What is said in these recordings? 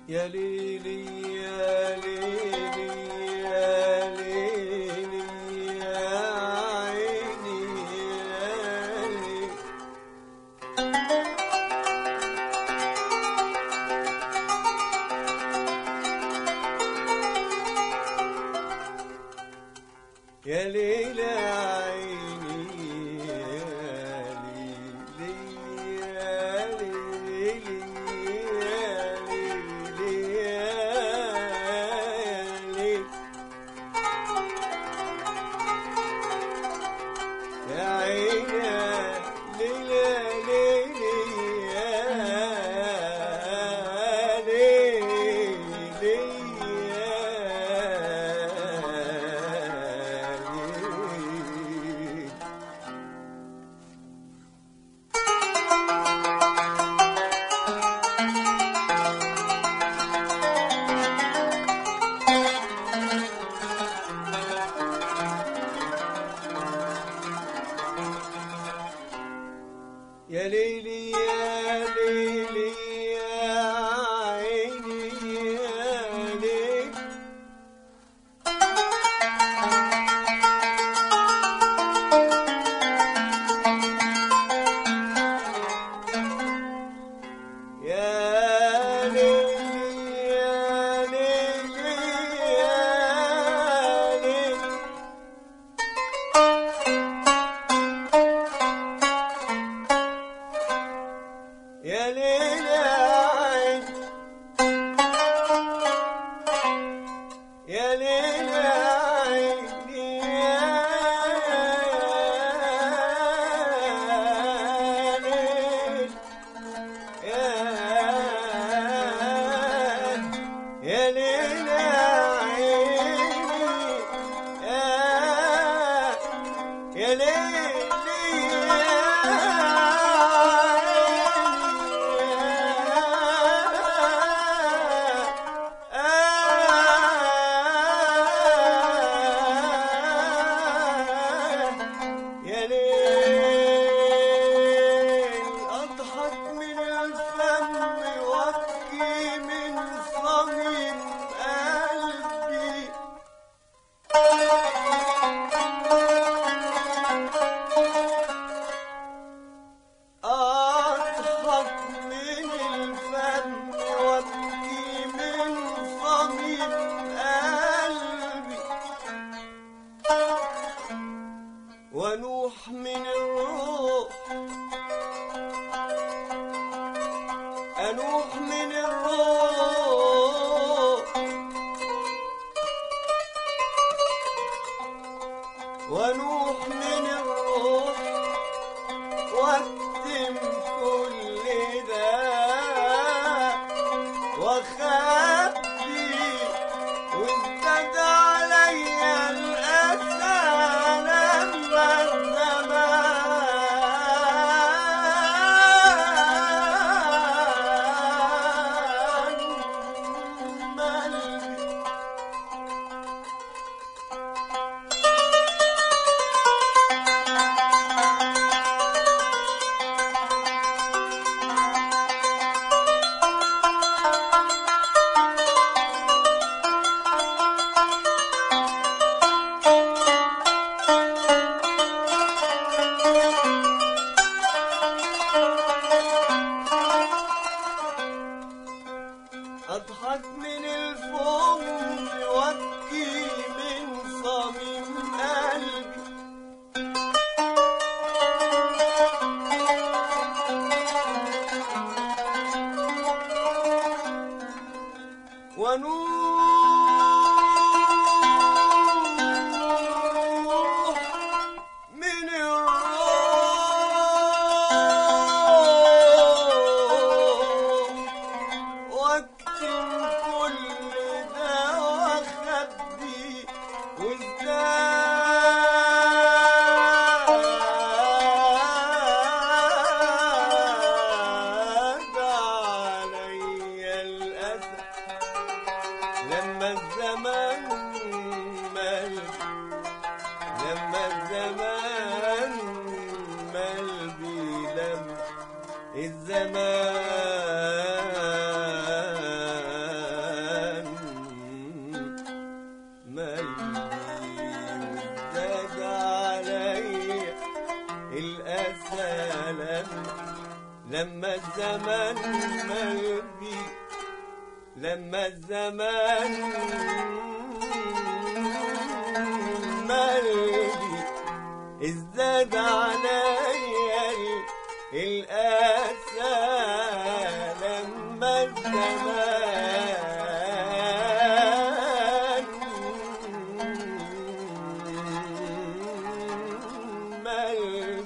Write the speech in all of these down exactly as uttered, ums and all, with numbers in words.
يا ليلي يا ليلي يا ليلي يا عيني يا ليلي. يا ليلي يا عيني يا ليلي يا ليلي يا ليلي يا ليلي يا عيني يا ليلي. يا ليلي يا ليلي يا ليلي. يا ليلي يا ليلي عيني يا ليلي يا ليلي. ونوح من الروح أنوح من الروح ونوح من الروح واكتم كل ده وخبي وازداد عليا الأسى أضحك من الفم وابكي من صميم قلبي. ونوح من الروح واكتم كل ده واخبي وازداد عليا الأسى لما الزمان مل لما الزمان مل بي لما الزمان الأسى لما الزمن ملبي لما الزمن ملبي ازداد عليا الأسى لما الزمان ملبي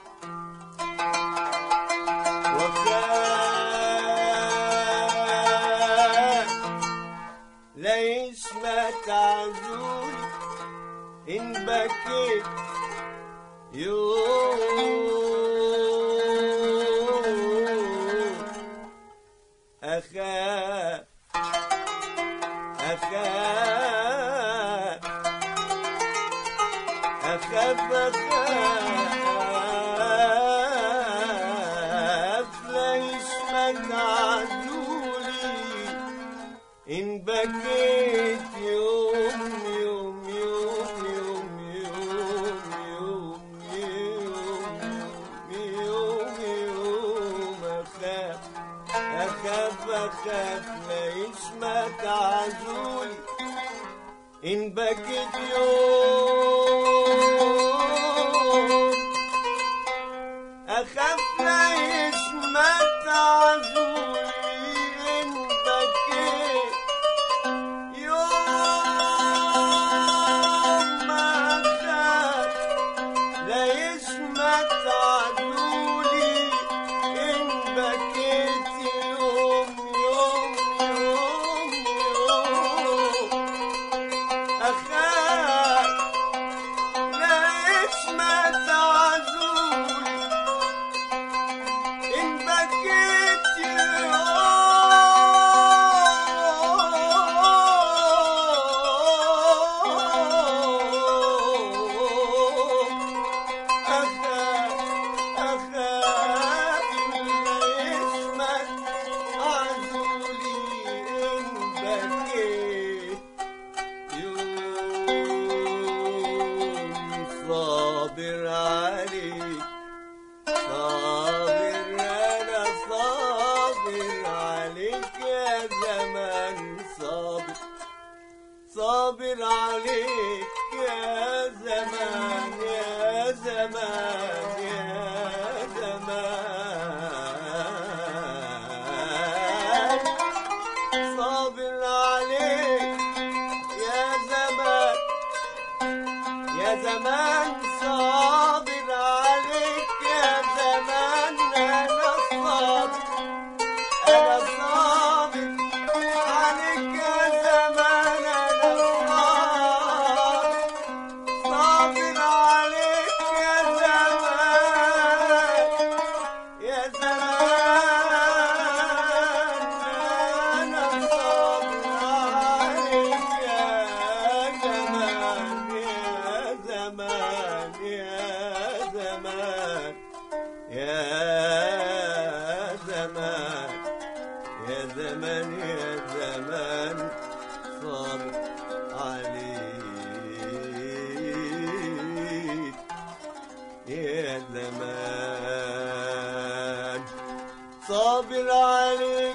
وكان لا يشمت عزولي إن بكيت يوم أخاف أخاف أخاف أخاف لا يشمت عزولي إن بكيت يوم يوم يوم يوم يوم يوم يوم يوم يوم أخاف أخاف أخاف لا يشمت عزولي إن بكيت يوم أخاف لا يشمت عزولي إن بكيت يوم أخاف لا يشمت عزولي إن بكيت يوم يوم يوم يوم أخاف لا يشمت عزولي إن بكيت صابر عليك صابر أنا صابر عليك يا زمان صابر صابر عليك يا زمان يا زمان يا زمان صابر عليك يا زمان يا زمان صابر عليك يا زمان أنا صابر أنا صابر عليك يا زمان أنا صابر صابر عليك يا زمان يا زمان أنا صابر عليك يا زمان زمان يا زمان يا زمان يا زمان يا زمان صابر عليك يا زمان صابر عليك